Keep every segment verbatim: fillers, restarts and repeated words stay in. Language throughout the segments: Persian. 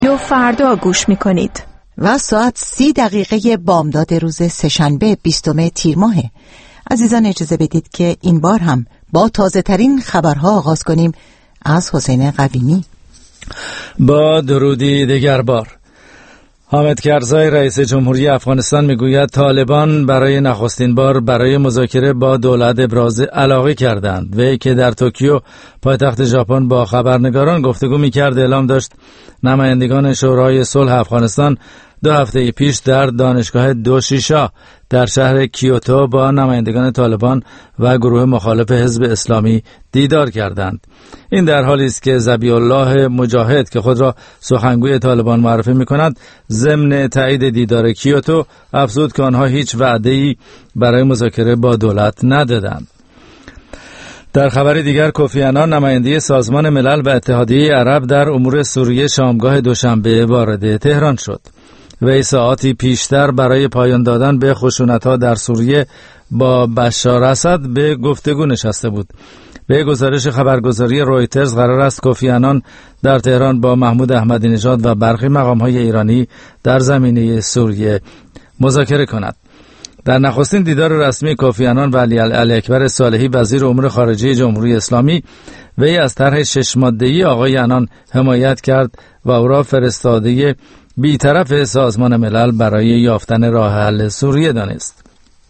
دو فردا گوش میکنید و ساعت سی دقیقه بامداد روز سه‌شنبه بیستم تیر ماهه. عزیزان اجازه بدید که این بار هم با تازه ترین خبرها آغاز کنیم از حسین قویمی. با درودی دیگر بار. حامد کرزای رئیس جمهوری افغانستان میگوید طالبان برای نخستین بار برای مذاکره با دولت ابراز علاقه کردند. وی که در توکیو پایتخت ژاپن با خبرنگاران گفتگو میکرد اعلام داشت نمایندگان شورای صلح افغانستان دو هفته پیش در دانشگاه دوشیشا در شهر کیوتو با نمایندگان طالبان و گروه مخالف حزب اسلامی دیدار کردند. این در حالی است که ذبیح الله مجاهد که خود را سخنگوی طالبان معرفی می‌کند ضمن تایید دیدار کیوتو افزود که آنها هیچ وعده‌ای برای مذاکره با دولت ندادند. در خبر دیگر کوفی عنان نماینده سازمان ملل و اتحادیه عرب در امور سوریه شامگاه دوشنبه وارد تهران شد. وی ساعاتی پیشتر برای پایان دادن به خشونت‌ها در سوریه با بشار اسد به گفتگو نشسته بود. به گزارش خبرگزاری رویترز قرار است کوفی عنان در تهران با محمود احمدی نژاد و برخی مقام‌های ایرانی در زمینه سوریه مذاکره کند. در نخستین دیدار رسمی کوفی عنان و علی اکبر صالحی وزیر امور خارجه جمهوری اسلامی، وی از طرح شش ماده‌ای آقای عنان حمایت کرد و او را فرستاده بی‌طرف سازمان ملل برای یافتن راه حل سوریه دانست.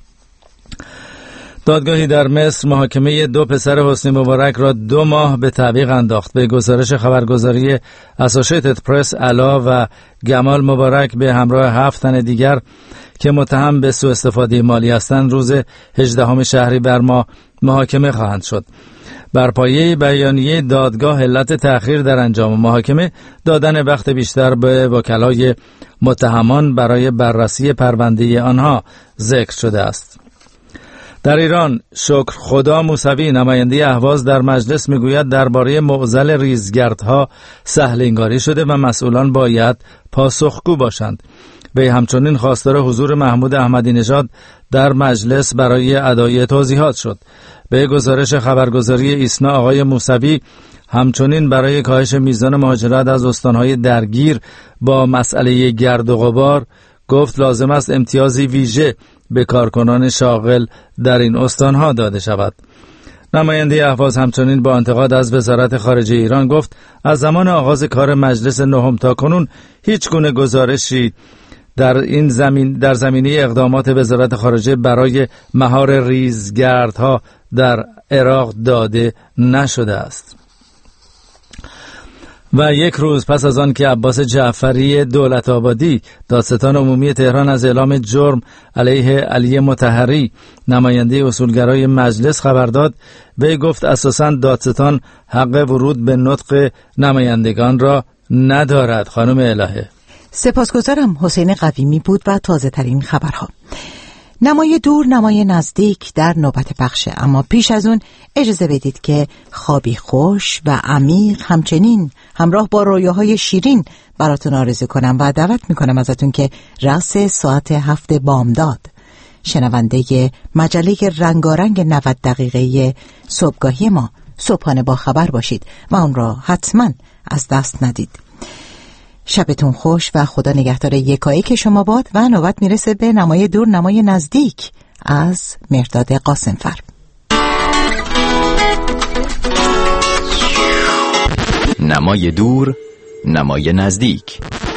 دادگاهی در مصر محاکمه دو پسر حسنی مبارک را دو ماه به تعویق انداخت. به گزارش خبرگزاری اسوسییتد پرس، علا و گمال مبارک به همراه هفت تن دیگر که متهم به سوء استفاده مالی هستند روز هجدهم شهریور ماه محاکمه خواهند شد. بر پایه بیانیه دادگاه علت تأخیر در انجام محاکمه دادن وقت بیشتر به وکلای متهمان برای بررسی پرونده آنها ذکر شده است. در ایران شکر خدا موسوی نماینده اهواز در مجلس میگوید درباره معضل ریزگردها سهل انگاری شده و مسئولان باید پاسخگو باشند. وی همچنین خواستار حضور محمود احمدی نژاد در مجلس برای ادای توضیحات شد. به گزارش خبرگزاری ایسنا آقای موسوی همچنین برای کاهش میزان مهاجرت از استانهای درگیر با مسئله گرد و غبار گفت لازم است امتیازی ویژه به کارکنان شاغل در این استانها داده شود. نماینده اهواز همچنین با انتقاد از وزارت خارجه ایران گفت از زمان آغاز کار مجلس نهم تا کنون هیچ گونه گزارشی در این زمین در زمینه اقدامات وزارت خارجه برای مهار ریزگردها در عراق داده نشده است. و یک روز پس از آن که عباس جعفری دولت آبادی دادستان عمومی تهران از اعلام جرم علیه علی مطهری نماینده اصولگرای مجلس خبر داد، وی گفت اساساً دادستان حق ورود به نطق نمایندگان را ندارد. خانم الهه. سپاسگزارم. حسین قویمی بود و تازه ترین خبرها. نمای دور نمای نزدیک در نوبت بخشه، اما پیش از اون اجازه بدید که خوابی خوش و عمیق همچنین همراه با رویاهای شیرین براتون آرزو کنم و دعوت میکنم ازتون که رأس ساعت هفت بامداد شنونده مجله رنگارنگ نود دقیقه صبحگاهی ما صبحانه با خبر باشید و اون را حتما از دست ندید. شبتون خوش و خدا نگهدار یکایک شما باد و نوبت میرسه به نمای دور نمای نزدیک از مهرداد قاسمفر. نمای دور نمای نزدیک.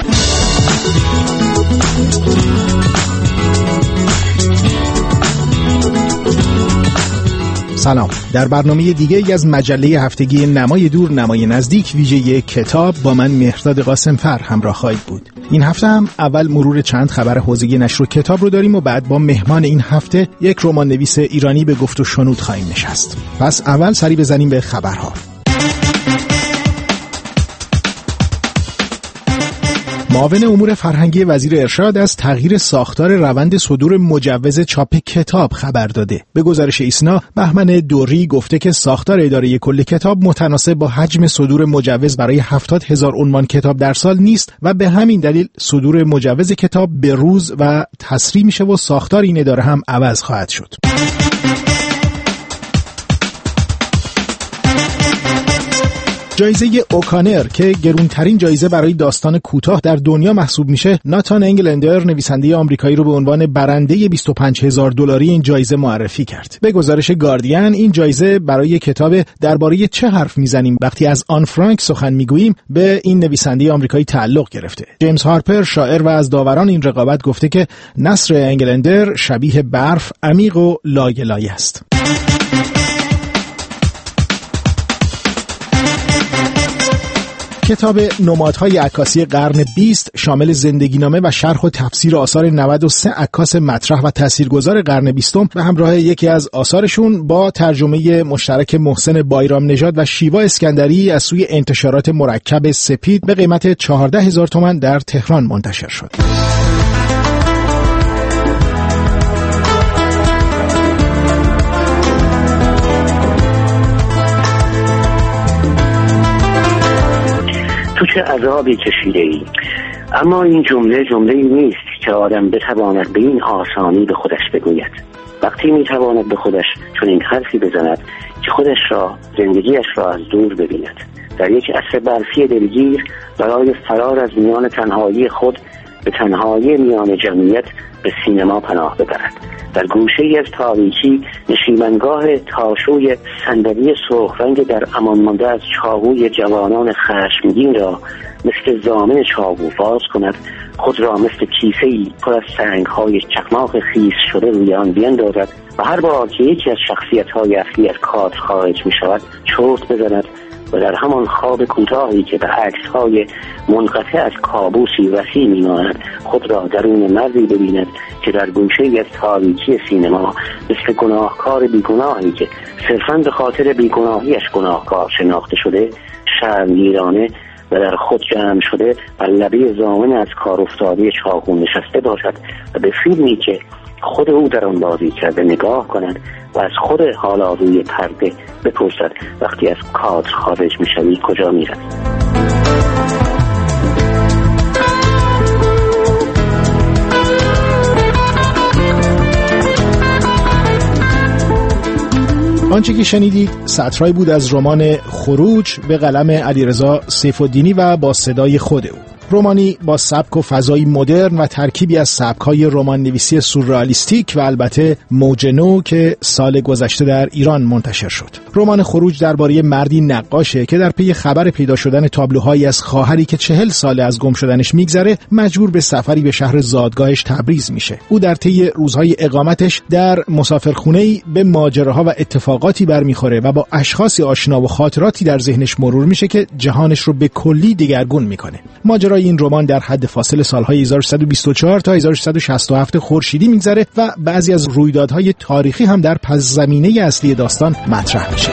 سلام. در برنامه دیگه ای از مجله هفتگی نمای دور نمای نزدیک ویژه کتاب با من مهرداد قاسمفر همراه خواهید بود. این هفته هم اول مرور چند خبر حوزه نشر کتاب رو داریم و بعد با مهمان این هفته یک رمان نویس ایرانی به گفت و شنود خواهیم نشست. پس اول سری بزنیم به خبرها. معاون امور فرهنگی وزیر ارشاد از تغییر ساختار روند صدور مجوز چاپ کتاب خبر داده. به گزارش ایسنا، بهمن دوری گفته که ساختار اداره کل کتاب متناسب با حجم صدور مجوز برای هفتاد هزار عنوان کتاب در سال نیست و به همین دلیل صدور مجوز کتاب به روز و تسریع میشه و ساختار این اداره هم عوض خواهد شد. جایزه اوکانر که گرونترین جایزه برای داستان کوتاه در دنیا محسوب میشه، ناتان انگلندر نویسنده آمریکایی رو به عنوان برنده بیست و پنج هزار دلاری این جایزه معرفی کرد. به گزارش گاردین این جایزه برای کتاب درباره چه حرف میزنیم وقتی از آن فرانک سخن میگوییم به این نویسنده آمریکایی تعلق گرفته. جیمز هارپر شاعر و از داوران این رقابت گفته که نثر انگلندر شبیه برف، عمیق و لایه‌لایه است. کتاب نمادهای عکاسی قرن بیست شامل زندگینامه و شرح و تفسیر آثار نود و سه عکاس مطرح و تاثیرگذار قرن بیستم به همراه یکی از آثارشون با ترجمه مشترک محسن بایرام نژاد و شیوا اسکندری از سوی انتشارات مرکب سپید به قیمت چهارده هزار تومان در تهران منتشر شد. تو چه عذابی کشیده ای، اما این جمله جمله نیست که آدم بتواند به این آسانی به خودش بگوید. وقتی میتواند به خودش چون این حرفی بزند که خودش را، زندگیش را از دور ببیند، در یک عصر برفی دلگیر برای فرار از میان تنهایی خود به تنهایی میان جمعیت به سینما پناه ببرد، در گوشه‌ای از تاریکی نشیمنگاه تاشوی صندلی سرخ رنگ در امان مانده از چاقوی جوانان خشمگین را مثل ضامن چاقو باز کند، خود را مثل کیسه‌ای پر از سنگ‌های چقماق خیس شده روی آن بیندازد و هر بار که یکی از شخصیت‌های اصلی از کادر خارج می‌شود چرت بزند و در همان خواب کوتاهی که به عکس‌های منقطع از کابوسی وسیع می‌ماند خود را درون مردی ببیند که در گوشه‌ای از تاریکی سینما مثل گناهکار بیگناهی که صرفاً به خاطر بیگناهیش گناهکار شناخته شده شرمگیرانه و در خود جمع شده بر لبه ضامن از کار افتاده چاقو نشسته باشد و به فیلمی که خود او در آن بازی کرده نگاه کند و از خود حالا روی پرده بپرسد وقتی از کادر خارج میشوی کجا میروی. آنچه که شنیدید سطرهایی بود از رمان خروج به قلم علیرضا سیف‌الدینی و با صدای خود او. رمانی با سبک و فضایی مدرن و ترکیبی از سبک‌های رمان نویسی سورئالیستیک و البته موج نو که سال گذشته در ایران منتشر شد. رمان خروج درباره مردی نقاشه که در پی خبر پیدا شدن تابلوهایی از خواهری که چهل سال از گم شدنش میگذره مجبور به سفری به شهر زادگاهش تبریز میشه. او در طی روزهای اقامتش در مسافرخونه‌ای به ماجراها و اتفاقاتی برمیخوره و با اشخاصی آشنا و خاطراتی در ذهنش مرور میشه که جهانش رو به کلی دگرگون میکنه. ماجرای این رمان در حد فاصل سالهای هزار و سیصد و بیست و چهار تا هزار و سیصد و شصت و هفت خورشیدی میگذره و بعضی از رویدادهای تاریخی هم در پس زمینه اصلی داستان مطرح میشه.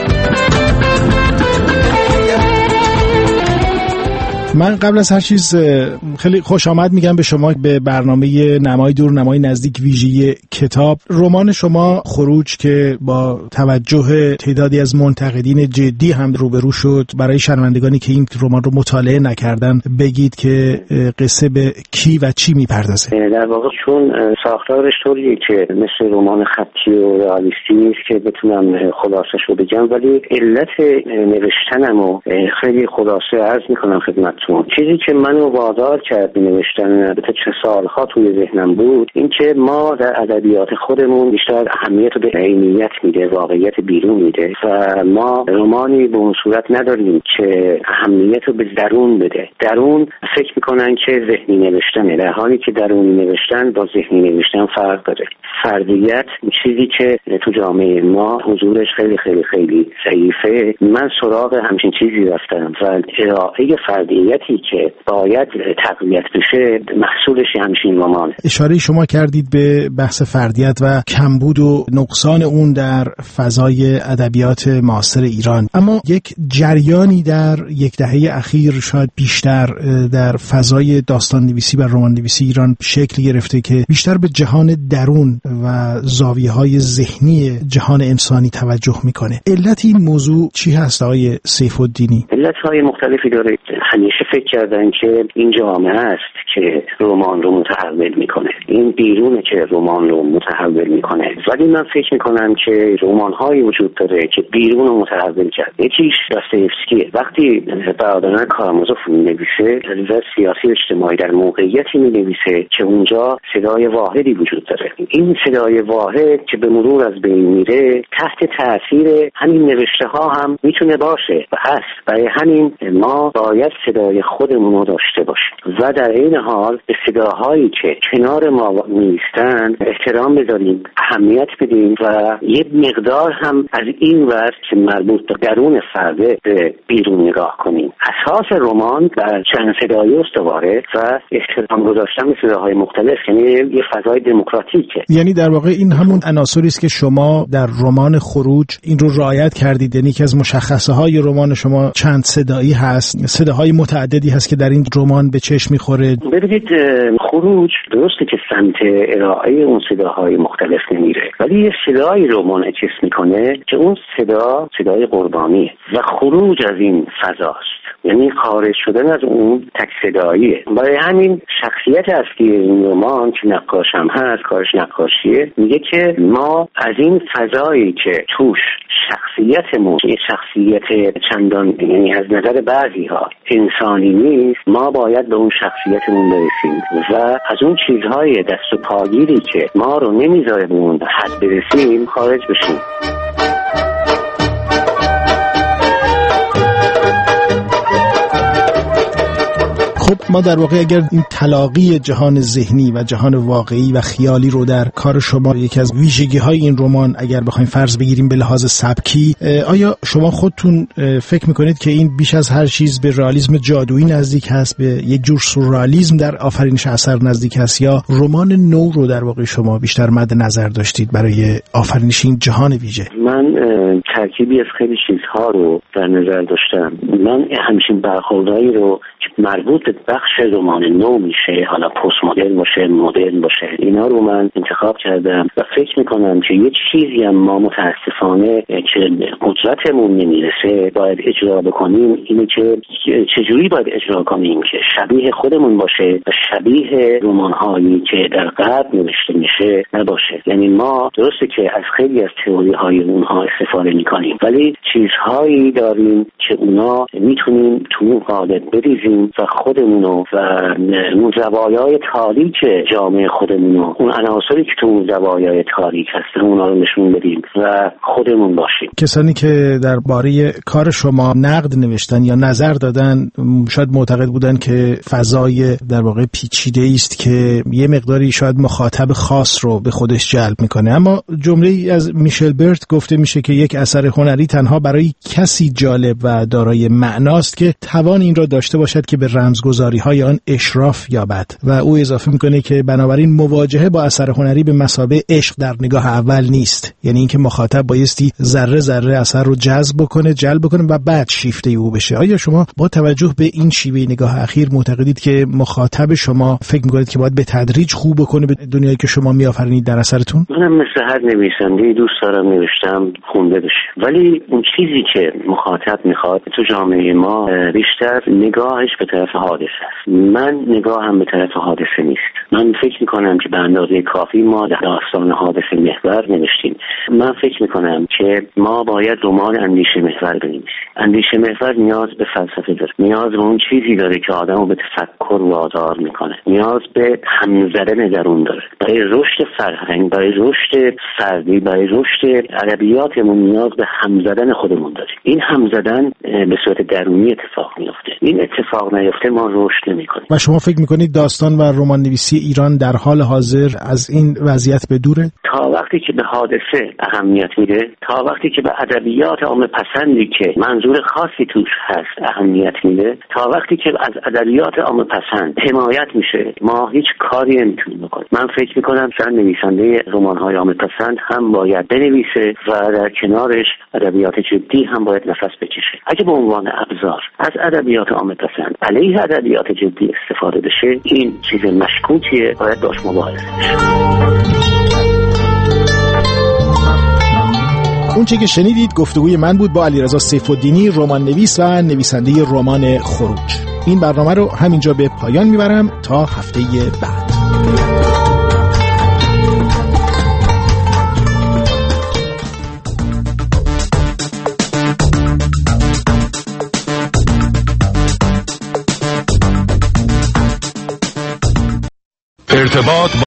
من قبل از هر چیز خیلی خوش آمد میگم به شما به برنامه نمای دور نمای نزدیک ویژه کتاب. رمان شما خروج که با توجه تعدادی از منتقدین جدی هم روبرو شد، برای شنوندگانی که این رمان رو مطالعه نکردن بگید که قصه به کی و چی میپردازه. در واقع چون ساختارش طوریه که مثل رمان خطی و رئالیستی نیست که بتونم خلاصش رو بگم، ولی علت نوشتنمو خیلی خلاصه عرض میکنم خدمت. چیزی که منو وادار کرد به نوشتن البته چه سالها توی ذهنم بود این که ما در ادبیات خودمون بیشتر اهمیت به عینیت میده، واقعیت بیرون میده و ما رمانی به اون صورت نداریم که اهمیت رو به درون بده. درون فکر میکنن که ذهنی نوشتنه، در حالی که درونی نوشتن با ذهنی نوشتن فرق داره. فردیت چیزی که تو جامعه ما حضورش خیلی خیلی خیلی ضعیفه. من سراغ همچین چیزی رفتم و ارائه فردیت که باید تقویت بشه محصولش همچین رمانه. اشاره شما کردید به بحث فردیت و کمبود و نقصان اون در فضای ادبیات معاصر ایران، اما یک جریانی در یک دهه اخیر شاید بیشتر در فضای داستان نویسی و رمان نویسی ایران شکل گرفته که بیشتر به جهان درون و زاویه‌های ذهنی جهان انسانی توجه میکنه. علت این موضوع چی هست آقای سیف‌الدینی؟ علت‌های مختلفی داره. همیشه همیشه فکر کردن که این جامعه است که رمان رو متحول میکنه، این بیرونه که رمان رو متحول میکنه. ولی من فکر میکنم که رمان هایی وجود داره که بیرون رو متحول کرد. یکیش داستایوفسکیه. وقتی برادران کارامازوف مینویسه از سیاسی اجتماعی در موقعیتی مینویسه که اونجا صدای واحدی وجود داره. این صدای واحد که به مرور از بین میره تحت تاثیر همین نوشته ها هم میتونه باشه و هست. برای همین ما باید صدای خودمون رو داشته باشیم و در این حال به صداهایی که کنار ما نیستن احترام بذاریم، اهمیت بدیم و یه مقدار هم از این ور که مربوط به درون فرده به بیرون نگاه کنیم. اساس رمان بر چند صدایی استواره و احترام گذاشتن به صداهای مختلف، یعنی یه فضای دموکراتیکه. یعنی در واقع این همون عناصری است که شما در رمان خروج این رو رعایت کردید. یعنی که از مشخصه های رمان شما چند صدایی هست، صداهای متعددی هست که در این رمان به چشم میخوره. ببینید خروج درسته که سمت ارائه اون صداهای مختلف نمیره، ولی یه صدایی رو منعکس میکنه که اون صدا صدای قربانیه و خروج از این فضاست، یعنی خارج شدن از اون تک صداییه. برای همین شخصیت اصلی این رمان که نقاش هم هست، کارش نقاشیه، میگه که ما از این فضایی که توش شخصیتمون یه شخصیت چندان یعنی از نظر بعضی ها انسانی نیست، ما باید به اون شخصیتمون برسیم و از اون چیزهای دست و پاگیری که ما رو نمیذاره به اون حد برسیم خارج بشیم. خب ما در واقع اگر این تلاقی جهان ذهنی و جهان واقعی و خیالی رو در کار شما یکی از ویژگی های این رمان اگر بخوایم فرض بگیریم به لحاظ سبکی، آیا شما خودتون فکر میکنید که این بیش از هر چیز به رئالیسم جادویی نزدیک هست، به یک جور سورئالیسم در آفرینش اثر نزدیک هست، یا رمان نو رو در واقع شما بیشتر مد نظر داشتید برای آفرینش این جهان ویژه؟ من ترکیبی از خیلی چیزها رو در نظر داشتم. من همچین برخوردایی رو که مربوط به بخش رمان نو میشه، حالا پست مدرن باشه، مدرن باشه، اینا رو من انتخاب کردم و فکر میکنم که یه چیزی هم ما متاسفانه که قدرتمون نمیرسه باید اجرا بکنیم، اینه که چجوری باید اجرا کنیم که شبیه خودمون باشه و شبیه رمان‌هایی که در غرب نوشته میشه نباشه. یعنی ما درسته که از خیلی از تئوری های اونها استفاده میکنیم، ولی چیزهایی داریم که اونا میتونیم تو اون قالب بریزیم و خودمونو و اون زوایای تاریک جامعه خودمونو، اون عناصری که تو اون زوایای تاریک هستن اونا رو نشون بدیم و خودمون باشیم. کسانی که درباره کار شما نقد نوشتن یا نظر دادن شاید معتقد بودن که فضای در واقع پیچیده است که یه مقداری شاید مخاطب خاص رو به خودش جلب میکنه، اما جمله‌ای از میشل برت گفته میشه که یک اثر هنری تنها برای کسی جالب و دارای معناست که توان این را داشته باشد که به رمزگذاری‌های آن اشراف یابد. و او اضافه میکنه که بنابراین مواجهه با اثر هنری به مثابه عشق در نگاه اول نیست، یعنی اینکه مخاطب بایستی ذره ذره اثر رو جذب بکنه، جلب بکنه و بعد شیفته او بشه. آیا شما با توجه به این شیوه نگاه اخیر معتقدید که مخاطب شما فکر میکنید که باید به تدریج خوب بکنه به دنیایی که شما میآفرینید در اثرتون؟ منم مثل هر نویسنده دوست دارم نوشتم خونده بشه، ولی اون چیزی که مخاطب میخواد تو جامعه ما بیشتر نگاهش به طرف حادثه است. من نگاهم به طرف حادثه نیست. من فکر میکنم که به اندازه کافی ما داستان حادثه محور نوشتیم. من فکر میکنم که ما باید رمان اندیشه محور بنویسیم. اندیشه محور نیاز به فلسفه داره، نیاز به اون چیزی داره که آدمو به تفکر وادار میکنه، نیاز به همزدن درون داره. برای رشد فرهنگ، برای رشد فردی، برای رشد ادبیاتمون نیاز به همزدن خودمون داره. این همزدن به صورت درونی اتفاق میفته. این اتفاق نیفته ما رشد نمیکنیم. و شما فکر میکنید داستان و رمان نویسی ایران در حال حاضر از این وضعیت به دوره؟ تا وقتی که به حادثه اهمیت میده، تا وقتی که به ادبیات عامه پسندی که منظور خاصی توش هست اهمیت میده، تا وقتی که از ادبیات عامه پسند حمایت میشه، ما هیچ کاری نمیتونیم بکنیم. من فکر میکنم چند نویسنده رمان‌های عامه پسند هم باید بنویسه و در کنارش ادبیات جدی هم باید نفس بکشه. اگه به عنوان ابزار از ادبیات عامه پسند علیه ادبیات جدی استفاده بشه، این چیز مشکوکیه، باید باش مبارزه بشه. اون چه که شنیدید گفتگوی من بود با علیرضا سیف‌الدینی، رمان نویس و نویسنده رمان خروج. این برنامه رو همینجا به پایان میبرم تا هفته بعد. ارتباط